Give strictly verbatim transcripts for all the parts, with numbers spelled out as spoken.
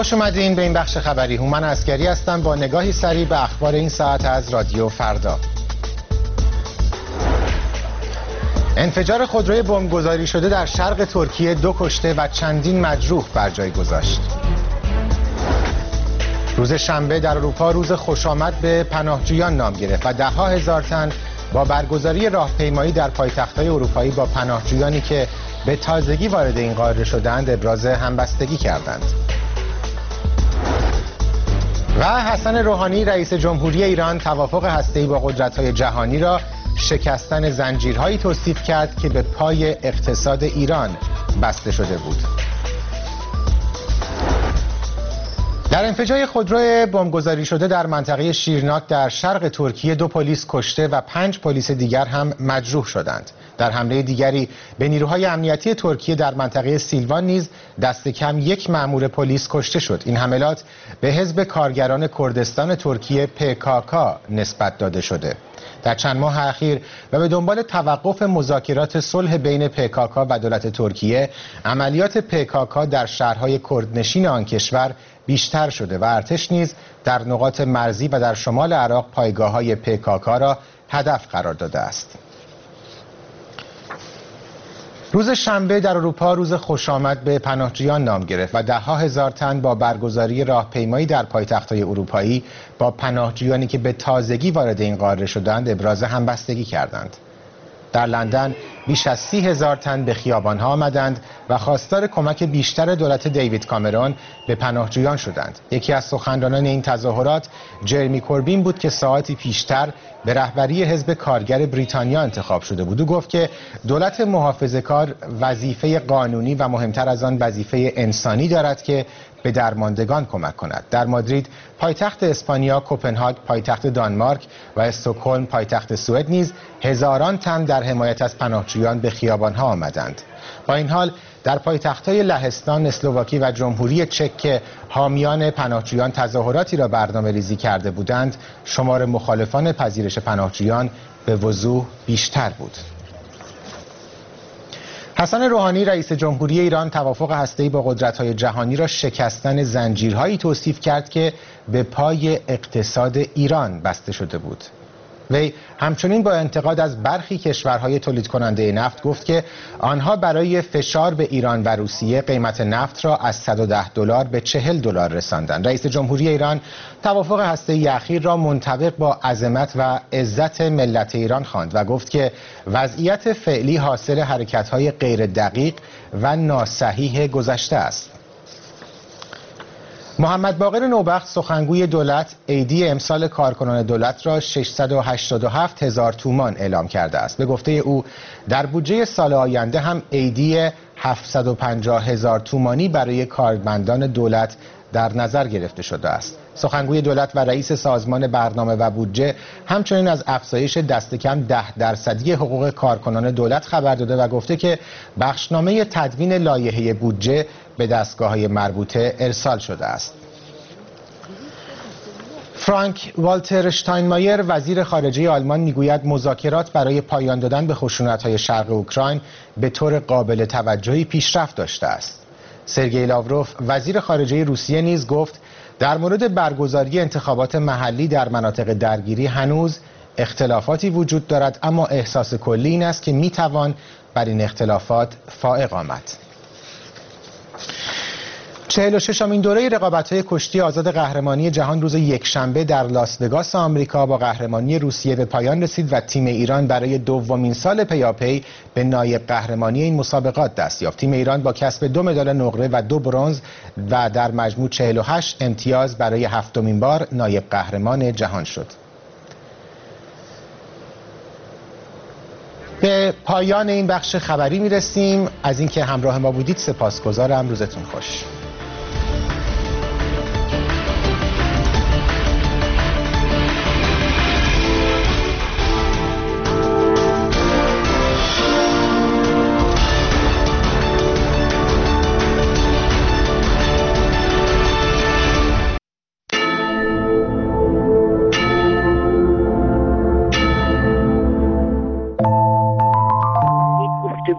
خوش اومدین به این بخش خبری. هومن عسکری هستم با نگاهی سریع به اخبار این ساعت از رادیو فردا. انفجار خودروی بمبگذاری شده در شرق ترکیه دو کشته و چندین مجروح بر جای گذاشت. روز شنبه در اروپا روز خوشامد به پناهجویان نام گرفت و ده‌ها هزار تن با برگزاری راهپیمایی در پایتخت‌های اروپایی با پناهجویانی که به تازگی وارد این قاره شدند ابراز همبستگی کردند. و حسن روحانی رئیس جمهوری ایران توافق هسته‌ای با قدرت‌های جهانی را شکستن زنجیرهایی توصیف کرد که به پای اقتصاد ایران بسته شده بود. در انفجار خودرو بمبگذاری شده در منطقه شیرناک در شرق ترکیه دو پلیس کشته و پنج پلیس دیگر هم مجروح شدند. در حمله دیگری به نیروهای امنیتی ترکیه در منطقه سیلوان نیز دست کم یک مأمور پلیس کشته شد. این حملات به حزب کارگران کردستان ترکیه پی کی کی نسبت داده شده. در چند ماه اخیر و به دنبال توقف مذاکرات صلح بین پی کی کی و دولت ترکیه، عملیات پی کی کی در شهرهای کردنشین آن کشور بیشتر شده و ارتش نیز در نقاط مرزی و در شمال عراق پایگاه‌های پی کی کی را هدف قرار داده است. روز شنبه در اروپا روز خوشامد به پناهجویان نام گرفت و ده‌ها هزار تن با برگزاری راهپیمایی در پایتخت‌های اروپایی با پناهجویانی که به تازگی وارد این قاره شدند ابراز همبستگی کردند. در لندن بیش از سی هزار تن به خیابان‌ها آمدند و خواستار کمک بیشتر دولت دیوید کامرون به پناهجویان شدند. یکی از سخنرانان این تظاهرات جرمی کوربین بود که ساعتی پیشتر به رهبری حزب کارگر بریتانیا انتخاب شده بود. او گفت که دولت محافظه‌کار وظیفه قانونی و مهمتر از آن وظیفه انسانی دارد که به درماندگان کمک کند. در مادرید پایتخت اسپانیا، کوپنهاگ پایتخت دانمارک و استکهلم پایتخت سوئد نیز هزاران تن در حمایت از پناهجویان به خیابان‌ها آمدند. با این حال در پایتخت‌های لهستان، اسلواکی و جمهوری چک که حامیان پناهجویان تظاهراتی را برنامه‌ریزی کرده بودند، شمار مخالفان پذیرش پناهجویان به وضوح بیشتر بود. حسن روحانی رئیس جمهوری ایران توافق هسته‌ای با قدرت‌های جهانی را شکستن زنجیرهایی توصیف کرد که به پای اقتصاد ایران بسته شده بود. وی همچنین با انتقاد از برخی کشورهای تولید کننده نفت گفت که آنها برای فشار به ایران و روسیه قیمت نفت را از صد و ده دلار به چهل دلار رساندند. رئیس جمهوری ایران توافق هسته‌ای اخیر را منطبق با عظمت و عزت ملت ایران خواند و گفت که وضعیت فعلی حاصل حرکت‌های غیر دقیق و ناصحیح گذشته است. محمد باقر نوبخت سخنگوی دولت عیدی امسال کارکنان دولت را ششصد و هشتاد و هفت هزار تومان اعلام کرده است. به گفته او در بودجه سال آینده هم عیدی هفتصد و پنجاه هزار تومانی برای کارمندان دولت در نظر گرفته شده است. سخنگوی دولت و رئیس سازمان برنامه و بودجه همچنین از افزایش دست کم ده درصدی حقوق کارکنان دولت خبر داده و گفته که بخشنامه تدوین لایحه بودجه به دستگاه‌های مربوطه ارسال شده است. فرانک والتر شتاینمایر وزیر خارجه آلمان میگوید مذاکرات برای پایان دادن به خشونت‌های شرق اوکراین به طور قابل توجهی پیشرفت داشته است. سرگئی لاوروف وزیر خارجه روسیه نیز گفت در مورد برگزاری انتخابات محلی در مناطق درگیری هنوز اختلافاتی وجود دارد، اما احساس کلی این است که میتوان بر این اختلافات فائق آمد. چهل و ششمین دوره رقابت‌های کشتی آزاد قهرمانی جهان روز یکشنبه در لاس وگاس آمریکا با قهرمانی روسیه به پایان رسید و تیم ایران برای دومین سال پیاپی به نایب قهرمانی این مسابقات دست یافت. تیم ایران با کسب دو مدال نقره و دو برنز و در مجموع چهل و هشت امتیاز برای هفتمین بار نایب قهرمان جهان شد. به پایان این بخش خبری میرسیم. از اینکه همراه ما بودید سپاسگزارم. روزتون خوش.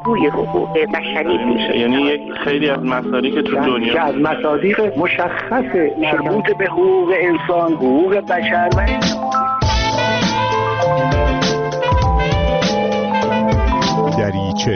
بازگوی حقوق بشری میشه. یعنی یک خیلی از مسائلی که تو دنیا از مصادیق مشخص مربوط به حقوق انسان، حقوق بشر و دریچه.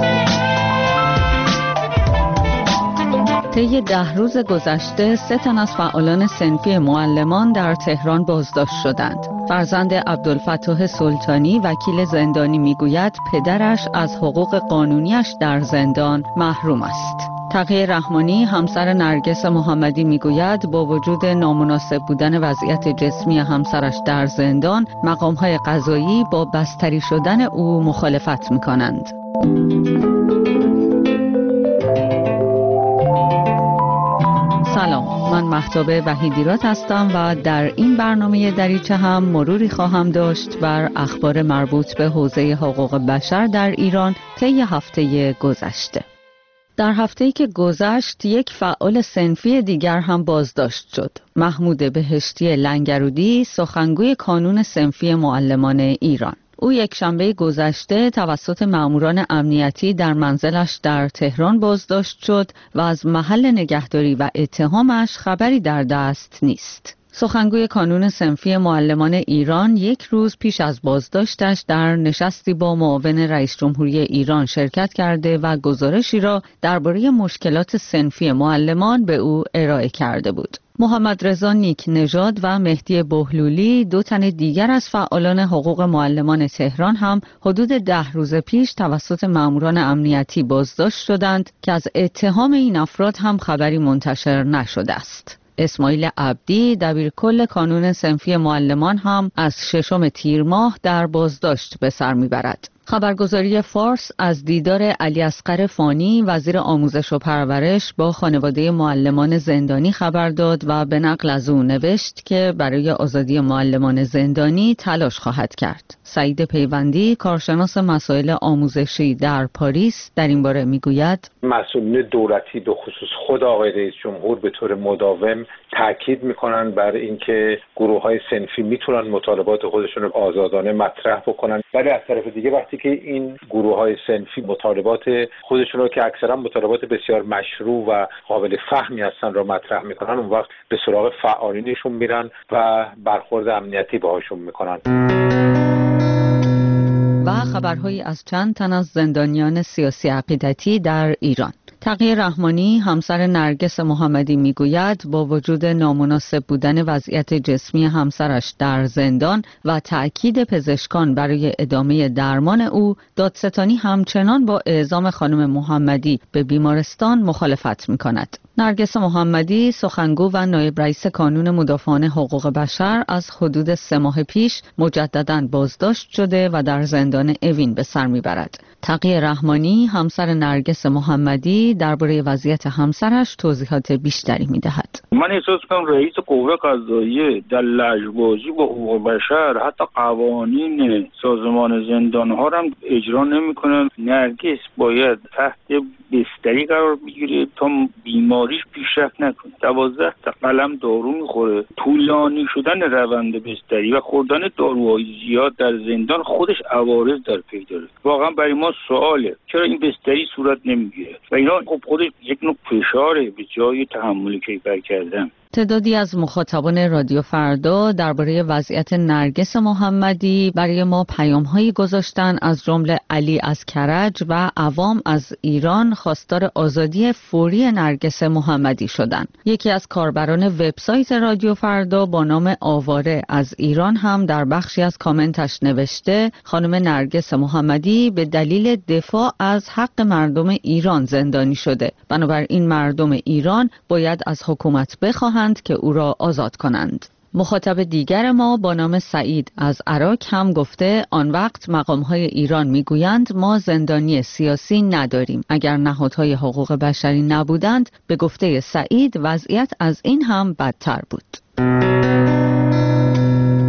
طی ده روز گذشته سه تن از فعالان صنفی معلمان در تهران بازداشت شدند. فرزند عبدالفتاح سلطانی وکیل زندانی میگوید پدرش از حقوق قانونیش در زندان محروم است. تقی رحمانی همسر نرگس محمدی میگوید با وجود نامناسب بودن وضعیت جسمی همسرش در زندان، مقام‌های قضایی با بستری شدن او مخالفت می‌کنند. سلام، من مهتاب وحیدیرات هستم و در این برنامه دریچه هم مروری خواهم داشت بر اخبار مربوط به حوزه حقوق بشر در ایران طی هفته گذشته. در هفته‌ای که گذشت یک فعال صنفی دیگر هم بازداشت شد. محمود بهشتی لنگرودی، سخنگوی کانون صنفی معلمان ایران. او یک شنبه گذشته توسط ماموران امنیتی در منزلش در تهران بازداشت شد و از محل نگهداری و اتهامش خبری در دست نیست. سخنگوی کانون صنفی معلمان ایران یک روز پیش از بازداشتش در نشستی با معاون رئیس جمهوری ایران شرکت کرده و گزارشی را درباره مشکلات صنفی معلمان به او ارائه کرده بود. محمد رضا نیک نژاد و مهدی بهلولی، دو تن دیگر از فعالان حقوق معلمان تهران هم حدود ده روز پیش توسط ماموران امنیتی بازداشت شدند که از اتهام این افراد هم خبری منتشر نشده است. اسماعیل عبدی، دبیرکل کانون صنفی معلمان هم از ششم تیر ماه در بازداشت به سر میبرد. خبرگزاری فارس از دیدار علی اصغر فانی، وزیر آموزش و پرورش، با خانواده معلمان زندانی خبر داد و به نقل از او نوشت که برای آزادی معلمان زندانی تلاش خواهد کرد. سعید پیوندی، کارشناس مسائل آموزشی در پاریس، در این باره میگوید مسئولین دولتی به خصوص خود آقای رئیس جمهور به طور مداوم تاکید میکنن بر اینکه گروه‌های صنفی میتونن مطالبات خودشون رو آزادانه مطرح بکنن، ولی از طرف دیگه وقتی که این گروه‌های صنفی مطالبات خودشون رو که اکثرا مطالبات بسیار مشروع و قابل فهمی هستن رو مطرح میکنن، اون وقت به سراغ فعالینشون میرن و برخورد امنیتی باهاشون میکنن. و خبرهایی از چند تن از زندانیان سیاسی عقیدتی در ایران. تقی رحمانی همسر نرگس محمدی میگوید با وجود نامناسب بودن وضعیت جسمی همسرش در زندان و تأکید پزشکان برای ادامه درمان او، دادستانی همچنان با اعزام خانم محمدی به بیمارستان مخالفت میکند. نرگس محمدی، سخنگو و نایب رئیس کانون مدافعان حقوق بشر، از حدود سه ماه پیش مجدداً بازداشت شده و در زندان اوین به سر میبرد. تقی رحمانی همسر نرگس محمدی درباره وضعیت همسرش توضیحات بیشتری میدهد. من احساس کنم رئیس قوه قضاییه در لجبازی با حقوق بشر، حتی قوانین سازمان زندان‌ها را هم اجرا نمی‌کنن. نرگس باید تحت بستری قرار بگیره تا بیماریش پیشرفت نکنه. دوازده تا قلم دارو میخوره. طولانی شدن روند بستری و خوردن داروهای زیاد در زندان خودش عوارض در پی داره. واقعا برای ما سواله چرا این بستری صورت نمیگیره و اینا خب خودش یک نوع فشاره به جای تحمل کیفر کردن. تعدادی از مخاطبان رادیو فردا درباره وضعیت نرگس محمدی برای ما پیام‌هایی گذاشتن، از جمله علی از کرج و عوام از ایران خواستار آزادی فوری نرگس محمدی شدند. یکی از کاربران وبسایت رادیو فردا با نام آواره از ایران هم در بخشی از کامنتش نوشته خانم نرگس محمدی به دلیل دفاع از حق مردم ایران زندانی شده، بنابراین مردم ایران باید از حکومت بخواهند که او را آزاد کنند. مخاطب دیگر ما با نام سعید از عراق هم گفته آن وقت مقام‌های ایران میگویند ما زندانی سیاسی نداریم. اگر نهادهای حقوق بشری نبودند، به گفته سعید وضعیت از این هم بدتر بود.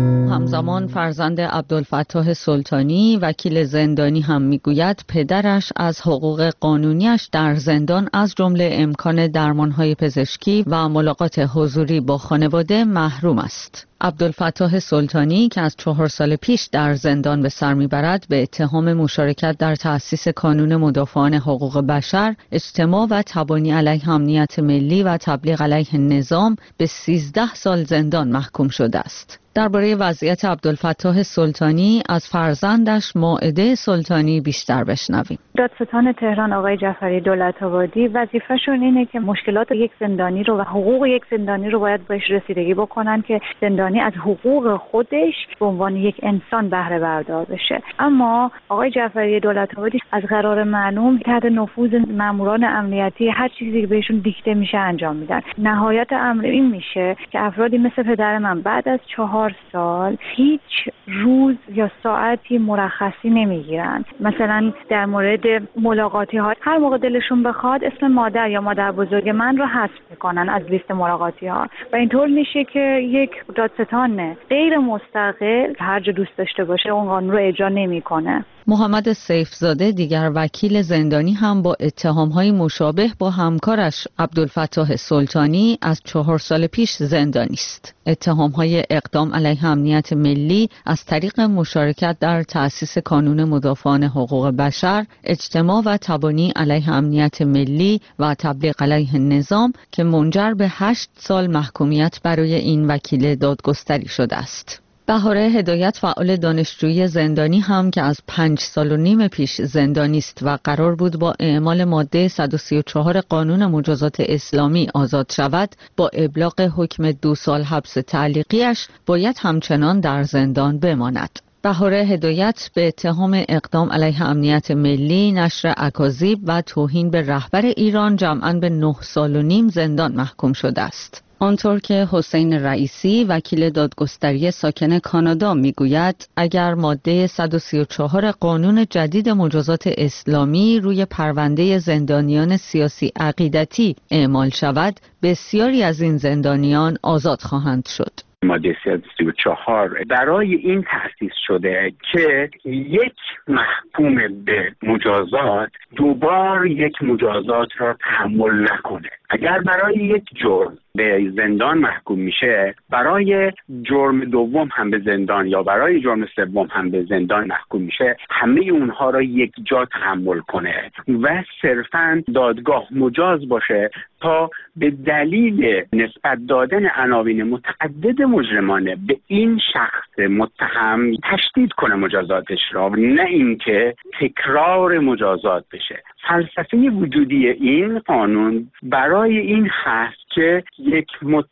همزمان فرزند عبدالفتاح سلطانی وکیل زندانی هم میگوید پدرش از حقوق قانونیش در زندان از جمله امکان درمانهای پزشکی و ملاقات حضوری با خانواده محروم است. عبدالفتاح سلطانی که از چهار سال پیش در زندان به سر میبرد به اتهام مشارکت در تأسیس کانون مدافعان حقوق بشر، اجتماع و تبانی علیه امنیت ملی و تبلیغ علیه نظام به سیزده سال زندان محکوم شده است. درباره وضعیت عبدالفتاح سلطانی از فرزندش مائده سلطانی بیشتر بشنویم. دادستان تهران آقای جعفری دولت‌آبادی وظیفه‌شون اینه که مشکلات یک زندانی رو و حقوق یک زندانی رو باید بهش رسیدگی بکنن که زندانی از حقوق خودش به عنوان یک انسان بهره بردار بشه. اما آقای جعفری دولت‌آبادی از قرار معلوم تحت نفوذ ماموران امنیتی هر چیزی که بهشون دیکته میشه انجام میدن. نهایت امر این میشه که افرادی مثل پدر من بعد از چهار سال هیچ روز یا ساعتی مرخصی نمیگیرن. مثلا در مورد ملاقاتی ها هر موقع دلشون بخواد اسم مادر یا مادر بزرگ من رو حذف میکنن از لیست ملاقاتی ها و اینطور میشه که یک دادستان غیر مستقل هر جا دوست داشته باشه اون قانون رو اجرا نمیکنه. محمد سیفزاده دیگر وکیل زندانی هم با اتهام‌های مشابه با همکارش عبدالفتاح سلطانی از چهار سال پیش زندانی است. اتهام‌های اقدام علیه امنیت ملی از طریق مشارکت در تأسیس کانون مدافعان حقوق بشر، اجتماع و تبانی علیه امنیت ملی و تبلیغ علیه نظام که منجر به هشت سال محکومیت برای این وکیل دادگستری شده است. بهاره هدایت فعال دانشجویی زندانی هم که از پنج سال و نیم پیش زندانی است و قرار بود با اعمال ماده صد و سی و چهار قانون مجازات اسلامی آزاد شود، با ابلاغ حکم دو سال حبس تعلیقیش باید همچنان در زندان بماند. بهاره هدایت به اتهام اقدام علیه امنیت ملی، نشر اکاذیب و توهین به رهبر ایران جمعاً به نه سال و نیم زندان محکوم شده است. آنطور که حسین رئیسی وکیل دادگستری ساکن کانادا میگوید اگر ماده صد و سی و چهار قانون جدید مجازات اسلامی روی پرونده زندانیان سیاسی عقیدتی اعمال شود، بسیاری از این زندانیان آزاد خواهند شد. ماده صد و سی و چهار برای این تأسیس شده که یک محکوم به مجازات دوبار یک مجازات را تحمل نکنه. اگر برای یک جرم به زندان محکوم میشه، برای جرم دوم هم به زندان یا برای جرم سوم هم به زندان محکوم میشه، همه اونها را یک جا تحمل کنه و صرفاً دادگاه مجاز باشه تا به دلیل نسبت دادن عناوین متعدد مجرمانه به این شخص متهم تشدید کنه مجازاتش را، نه اینکه تکرار مجازات بشه. فلسفه وجودی این قانون برای این هست که یک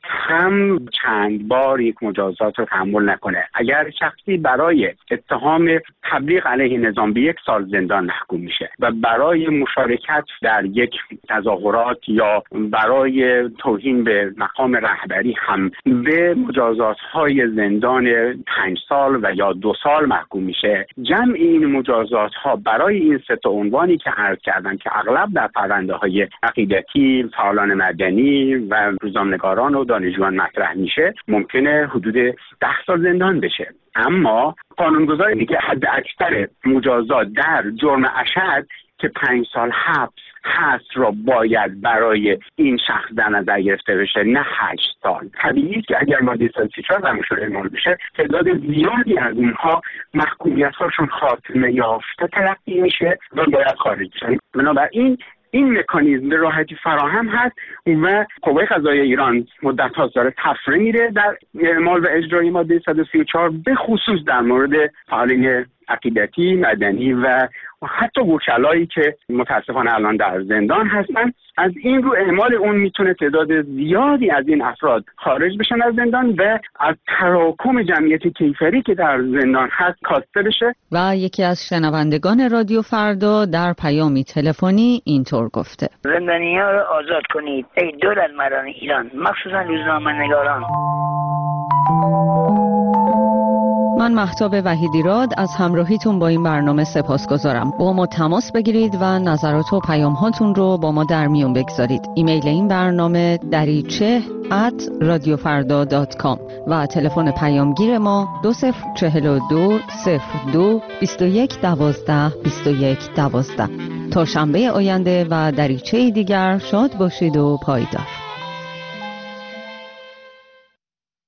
متهم چند بار یک مجازات رو تحمل نکنه. اگر شخصی برای اتهام تبلیغ علیه نظام به یک سال زندان محکوم میشه و برای مشارکت در یک تظاهرات یا برای توهین به مقام رهبری هم به مجازات‌های زندان پنج سال و یا دو سال محکوم میشه، جمع این مجازات‌ها برای این سه تا عنوانی که عرض کردم که اغلب در پرونده‌های عقیدتی، فعالان مدنی و روزنامه‌نگاران و دانشجویان مطرح میشه، ممکنه حدود ده سال زندان بشه. اما قانونگذار میگه حد اکثر مجازات در جرم اشد که پنج سال حبس هست را باید برای این شخص در نظر گرفته بشه، نه هشت سال. طبیعیه که اگر ماده صد و سی و چهار زمینشون اعمال بشه، تعداد زیادی از اونها محکومیت‌هاشون خاتمه یافته تلقی میشه و باید خارج بشن. بنابراین این مکانیزم به راحتی فراهم هست و قوه قضاییه ایران مدت ها داره تفره میره در اعمال و اجرای ماده صد و سی و چهار، به خصوص در مورد فعالین عقیدتی، مدنی و حتی وکلایی که متاسفانه الان در زندان هستن. از این رو اعمال اون میتونه تعداد زیادی از این افراد خارج بشن از زندان و از تراکم جمعیت کیفری که در زندان هست کاسته بشه. و یکی از شنوندگان رادیو فردا در پیامی تلفنی اینطور گفته: زندانی‌ها رو آزاد کنید ای دولتمردان ایران، مخصوصا روزنامه‌نگاران. من مهتاب وحیدیراد از همراهیتون با این برنامه سپاسگزارم. با ما تماس بگیرید و نظرات و پیام هاتون رو با ما در میون بگذارید. ایمیل این برنامه دریچه ات رادیو فردا دات کام و تلفن پیامگیر ما دو صفر چهل و دو صفر دو بیست و یک دوازده بیست و یک دوازده. تا شنبه آینده و دریچه دیگر شاد باشید و پایدار.